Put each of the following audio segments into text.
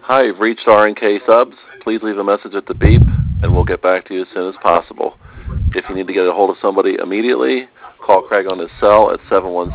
Hi, you've reached RNK Subs. Please leave a message at the beep, and we'll get back to you as soon as possible. If you need to get a hold of somebody immediately, call Craig on his cell at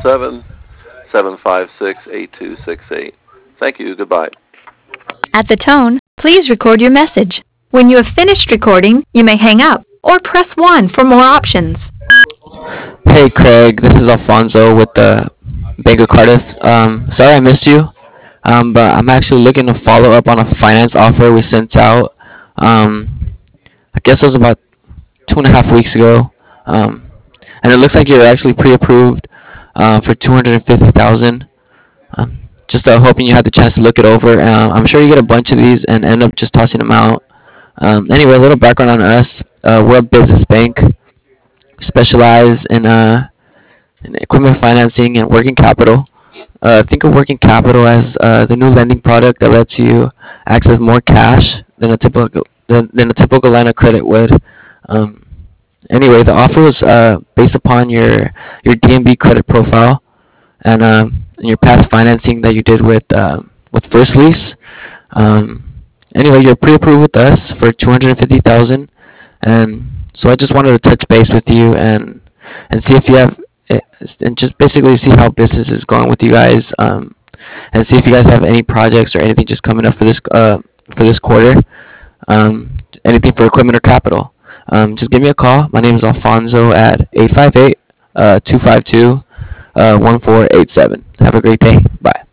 717-756-8268. Thank you. Goodbye. At the tone, please record your message. When you have finished recording, you may hang up or press 1 for more options. Hey Craig, this is Alfonso with the Bank of Cardiff. Sorry I missed you, but I'm actually looking to follow up on a finance offer we sent out. Um, I guess it was about 2.5 weeks ago, and it looks like you're actually pre-approved for 250,000. Um, just hoping you had the chance to look it over. I'm sure you get a bunch of these and end up just tossing them out. Anyway, a little background on us. We're a business bank, specialize in equipment financing and working capital. Think of working capital as the new lending product that lets you access more cash than a typical line of credit would. Um, anyway, the offer was based upon your DNB credit profile and your past financing that you did with First Lease. Um, anyway, you're pre-approved with us for 250,000, and so I just wanted to touch base with you and see if you have and just basically see how business is going with you guys, and see if you guys have any projects or anything just coming up for this quarter, anything for equipment or capital. Just give me a call. My name is Alfonso at 858 252 1487. Have a great day. Bye.